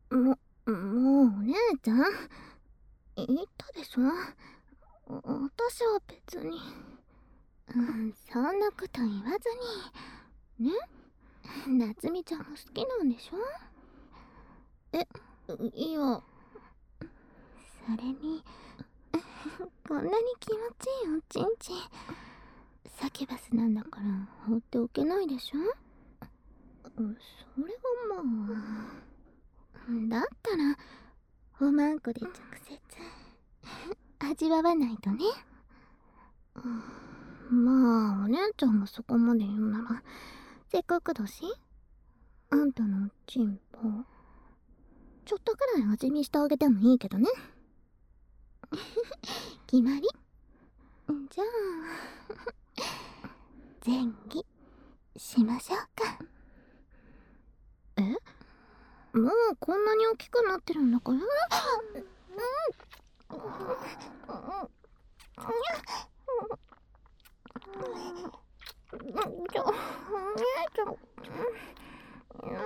もうお姉ちゃん言ったでしょ。私は別に。そんなこと言わずにね。夏美ちゃんも好きなんでしょ。いや、それにこんなに気持ちいいおちんちんサキュバスなんだから放っておけないでしょ。それはまあ、だったらおまんこで直接味わわないとね。まあお姉ちゃんがそこまで言うなら、せっかくだしあんたのチンポちょっとくらい味見してあげてもいいけどね。決まり。じゃあ前儀しましょうか。もうこんなに大きくなってるんだから。ちょ、お姉ちゃん、何？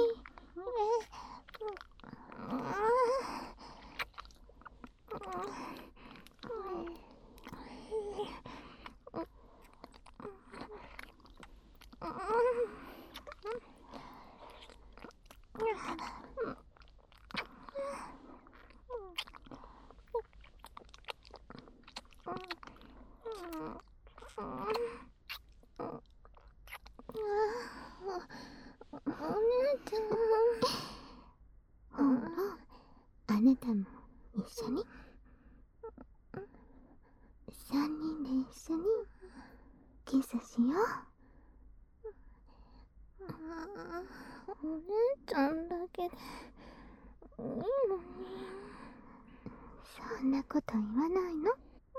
お姉ちゃん。ほら、あなたも一緒に。3人で一緒にキスしよう。お姉ちゃんだけでいいのに。そんなこと言わないの。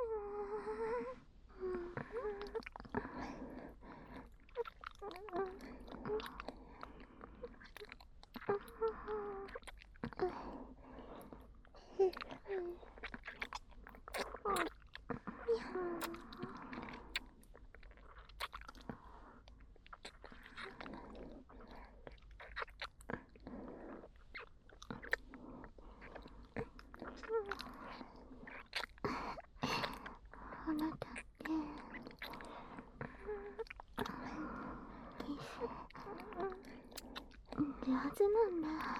あなたってキス上手なんだ。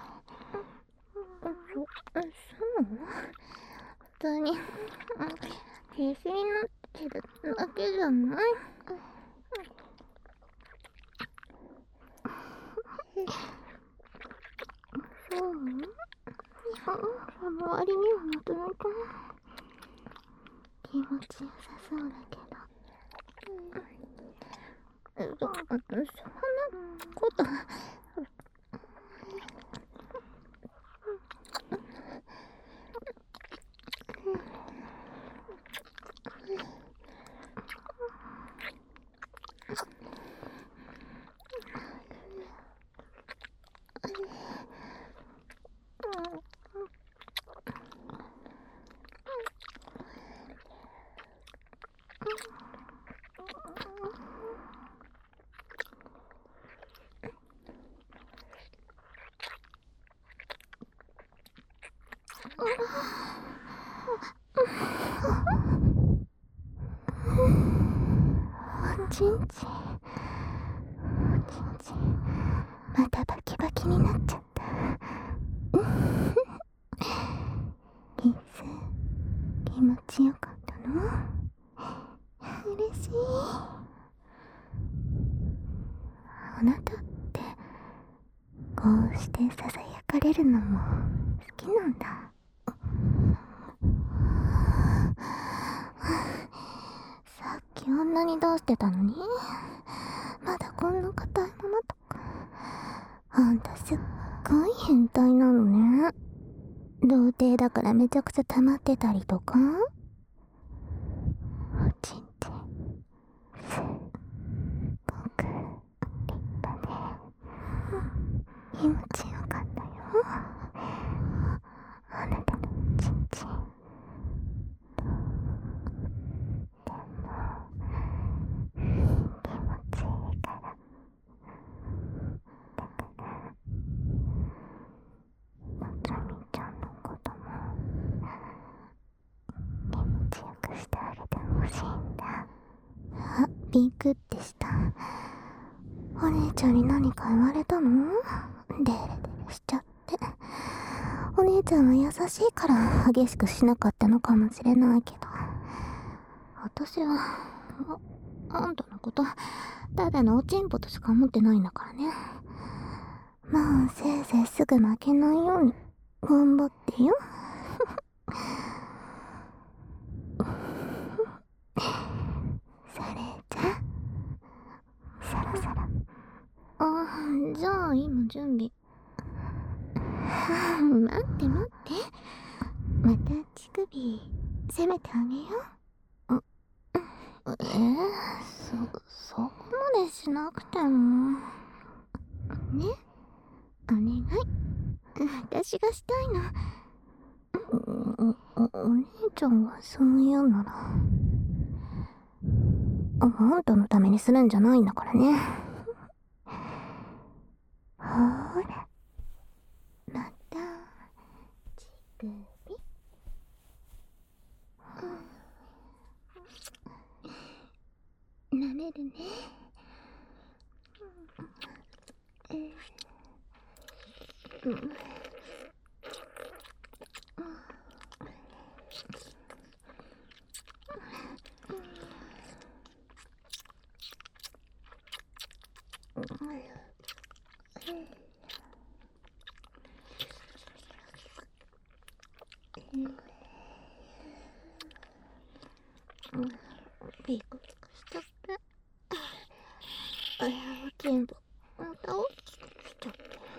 そう普通に必死になってるだけじゃない？そうその割にはまとめて気持ちよさそうだけど。そんなことおちんちんおちんちんまたバキバキになっちゃった。キス気持ちよかったの？嬉しい。あなたってこうしてささやかれるのも好きなんだ。さっきあんなに出してたのにまだこんな硬いままとか。あんたすっごい変態なのね。童貞だからめちゃくちゃ溜まってたりとか。おちんちんすっごく立派で気持ちよかったよ。あなたのおちんちんでも気持ちいいから。だからもっビクってした。お姉ちゃんに何か言われたの？デレデレしちゃって。お姉ちゃんは優しいから激しくしなかったのかもしれないけど、私はあんたのことただのおちんぽとしか思ってないんだからね。まあせいぜいすぐ負けないように頑張ってよ。それじゃそろそろ。じゃあ今準備。待って待って、また乳首攻めてあげよう。そこまでしなくてもね、お願い。私がしたいの。お姉ちゃんがそう言うなら、あんたのためにするんじゃないんだからね。ほら、また乳首。舐めるね。ピクピクしちゃって。全部また大きくしちゃって。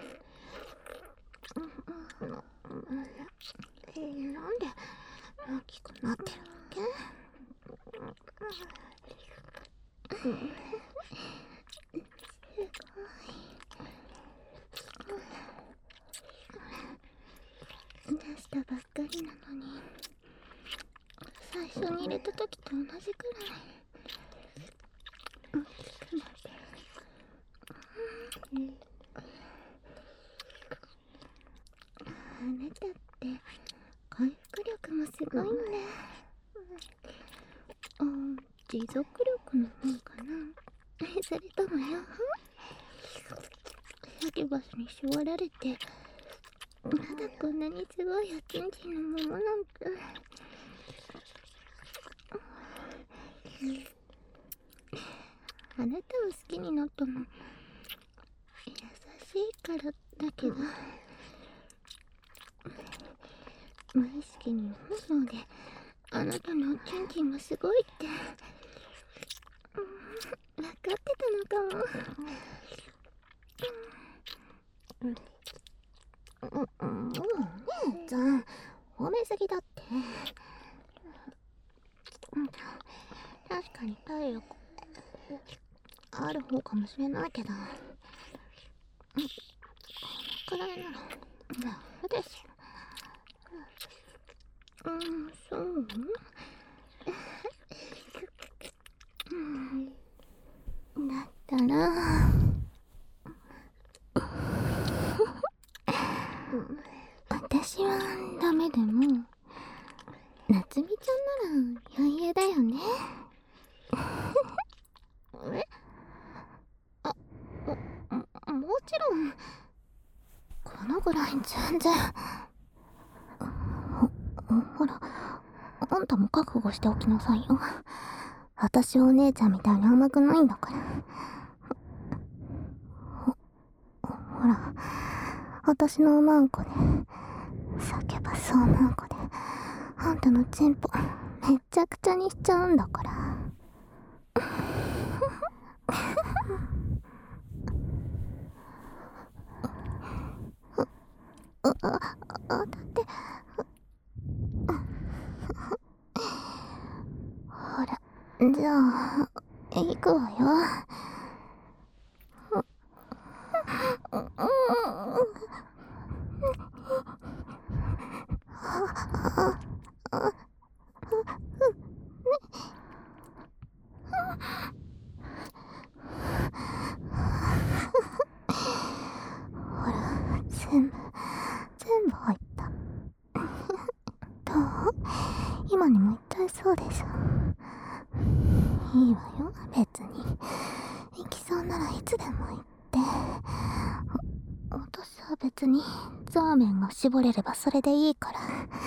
なんで大きくなってるわけ？すごい。出したばっかりなのに、最初に入れた時と同じくらい大きくなってる。あなたって回復力もすごいね。持続力の方かな。それともよ、サキュバスに縛られてまだこんなにすごいおちんちんのままなんて。あなたを好きになったの優しいからだけど、無意識に本能であなたのおちんちんがすごいって分かってたのかも。お姉ちゃん褒めすぎだって。確かに体力ある方かもしれないけど、このくらいならダメですよ。そう？だったら私はダメでも夏美ちゃんなら余裕だよね。もちろんこのぐらい全然。ほら、あんたも覚悟しておきなさいよ。私はお姉ちゃんみたいに甘くないんだから。ほら、私のおまんこで叫ばそうまんこであんたのチンポめちゃくちゃにしちゃうんだから。だってほら、じゃあ行くわよ。ほら、全部入った。どう？今にも言っちゃいそうでしょ。いいわよ、別に。 つでも言って。私は別にザーメンが絞れればそれでいいから。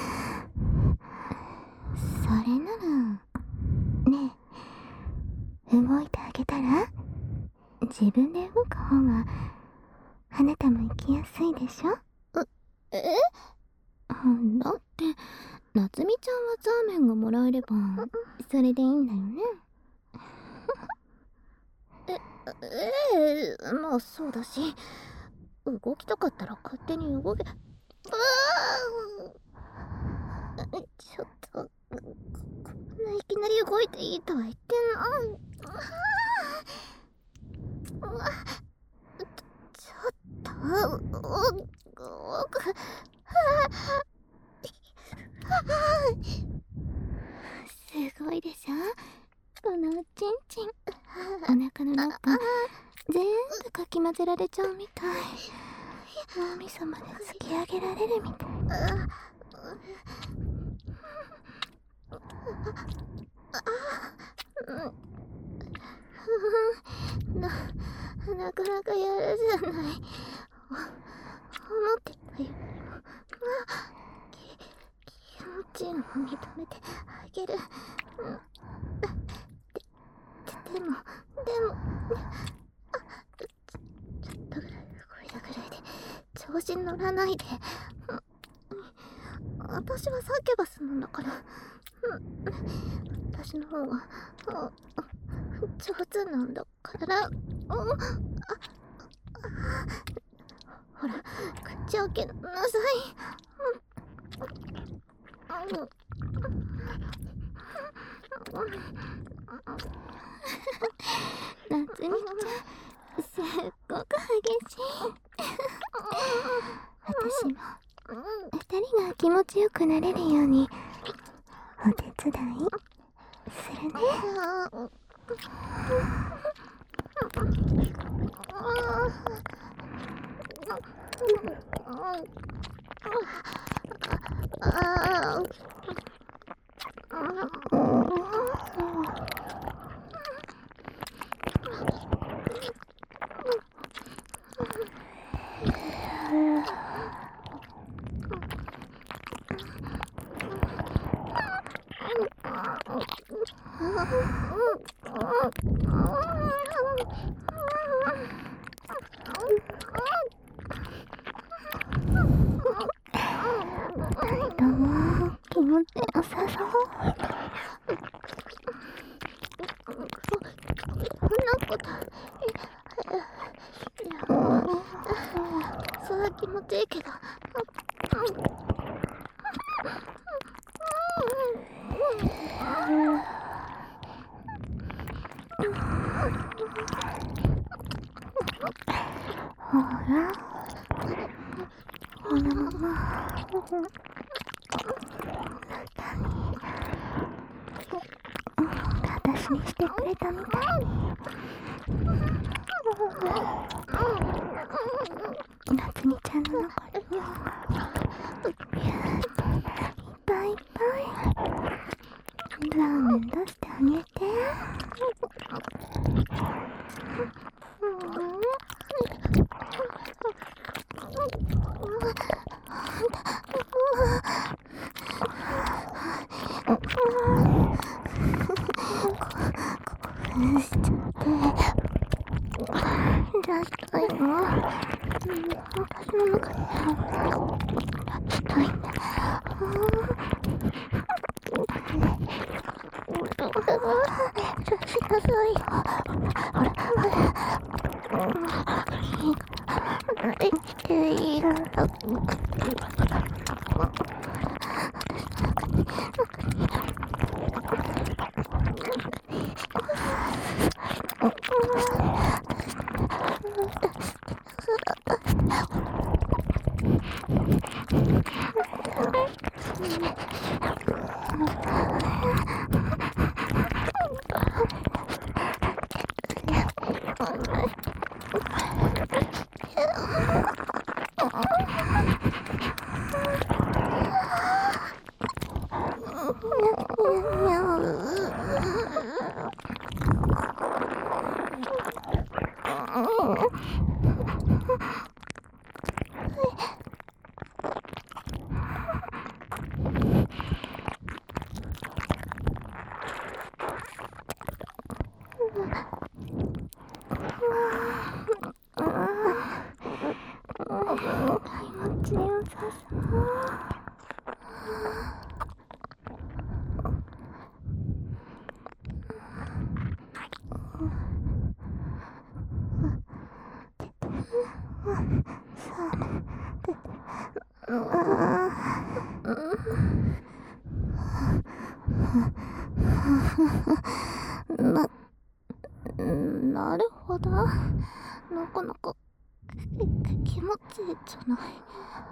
それならねえ、動いてあげたら？自分で動く方があなたも行きやすいでしょ？だって夏美ちゃんはザーメンがもらえればそれでいいんだよね。まあそうだし、動きたかったら勝手に動け。ちょっとこんないきなり動いていいとは言ってんの。ちょっとすごいでしょこのおちんちん。お腹の中全部かき混ぜられちゃうみたい。脳みそまで突き上げられるみたい。なかなかやるじゃない。思ってたよりも気持ちいいのを認めてあげる。でもちょっとぐらい動いたぐらいで調子に乗らないで。私はサキュバスなんだから。私の方が上手なんだから。ほら、口開けなさい。夏美ちゃん、すっごく激しい。私も二人が気持ちよくなれるようにお手伝いするね。どうも気持ちよさそう。そんなこと。それは気持ちいいけど。ほら、このまま私にしてくれたみたいに。夏美ちゃんの中にいっぱいいっぱいザーメン出してあげて。しちゃってだったよ。私の中でしたいんだ。そうしなさいよ。ほら生きているんだ。 優しそう。なるほど。なかなか気持ちいいじゃない。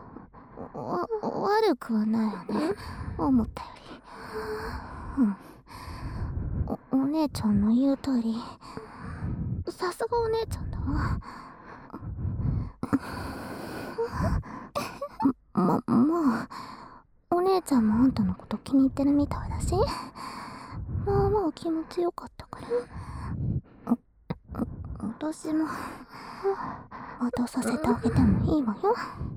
悪くはないよね、思ったより。お姉ちゃんの言う通り、さすがお姉ちゃんだわ。もうお姉ちゃんもあんたのこと気に入ってるみたいだし、まあまあ気持ちよかったから、私も渡させてあげてもいいわよ。